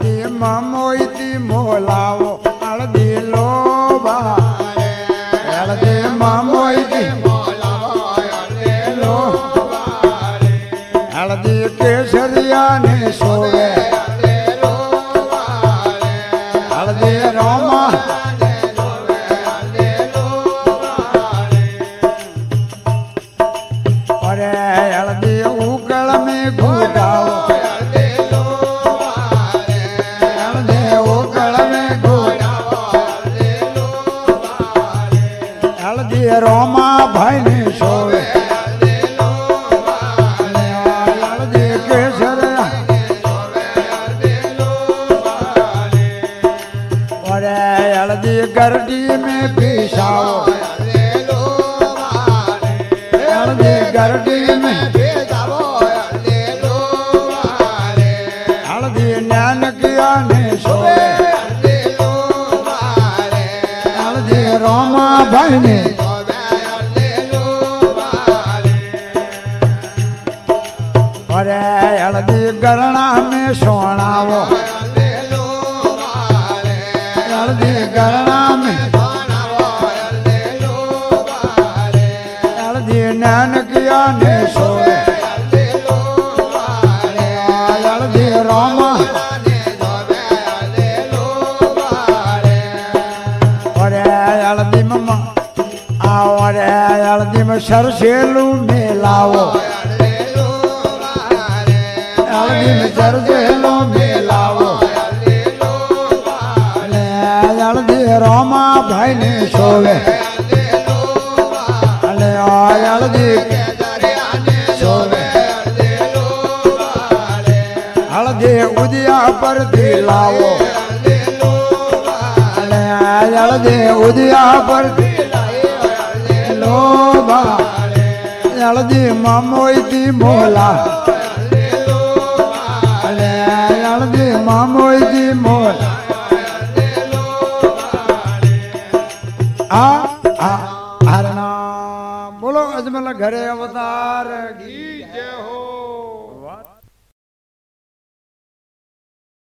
હળદી મોઈતી મોલાવો હળદી લોબા હળદી મોઈતી હળદી કેસરિયા ને સોવે હળદી રોમા અરે હળદી ઉકળ में घुटाओ हळदी उकळ में घुटाओ हळदी रोमा भाई ने सोवे हल्दी गर्दी में पिसाओ हल्दी गर्दी में हल्दी नैन किया ने सोए हल्दी रोमा भाई ने अरे हल्दी गरणा में सोनावो हल्दी गरणा में हल्दी नैन किया ने सोए हल्दी रोमा अरे हल्दी मम्मा आओ अरे हल्दी में सरसेलू मिलाओ हल्दी में सरसेलू मिलाओ हल्दी रोमा भाई ने सोवे हल्दी सोवे हल्दी उदिया पर दिलाओ हल्दी उदिया पर लोबा हल्दी मामोईती मोला हल्दी मामोईती मोला हर नाम बोलो अजमल घरे अवतार की।